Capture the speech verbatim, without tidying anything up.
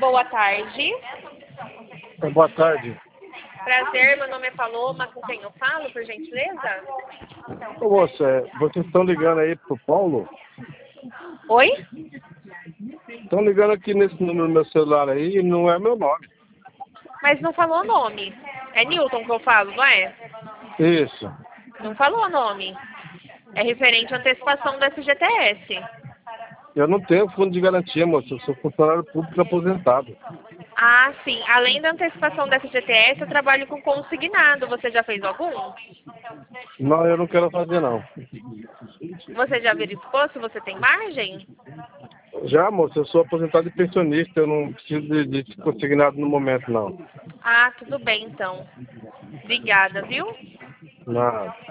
Boa tarde. Boa tarde. Prazer, meu nome é Paloma, com quem eu falo, por gentileza? Ô, moça, vocês estão ligando aí pro Paulo? Oi? Estão ligando aqui nesse número do meu celular aí e não é meu nome. Mas não falou nome. É Newton que eu falo, não é? Isso. Não falou nome. É referente à antecipação do F G T S. Eu não tenho fundo de garantia, moça. Eu sou funcionário público aposentado. Ah, sim. Além da antecipação do F G T S, eu trabalho com consignado. Você já fez algum? Não, eu não quero fazer, não. Você já verificou se você tem margem? Já, moça, eu sou aposentado e pensionista. Eu não preciso de, de consignado no momento, não. Ah, tudo bem, então. Obrigada, viu? Nada.